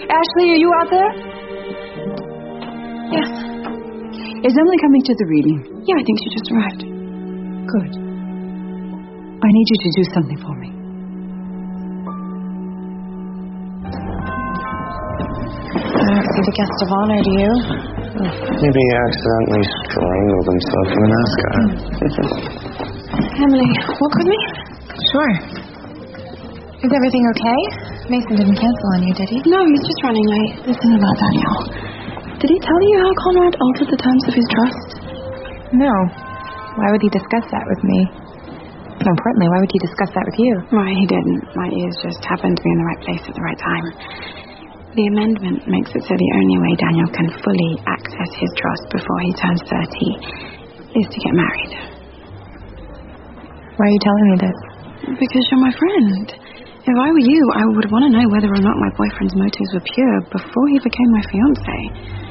Ashley, are you out there? Yes. Is Emily coming to the reading? Yeah, I think she just arrived. Good. I need you to do something for me. I don't see the guest of honor, do you? Maybe he accidentally strangled himself in an ascot. Emily, walk with me? Sure. Is everything okay? Mason didn't cancel on you, did he? No, he's just running late. Listen about Daniel. Did he tell you how Conrad altered the terms of his trust? No. Why would he discuss that with me? More importantly, why would he discuss that with you? Right, he didn't. My ears just happened to be in the right place at the right time. The amendment makes it so the only way Daniel can fully access his trust before he turns 30 is to get married. Why are you telling me this? Because you're my friend. If I were you, I would want to know whether or not my boyfriend's motives were pure before he became my fiancé.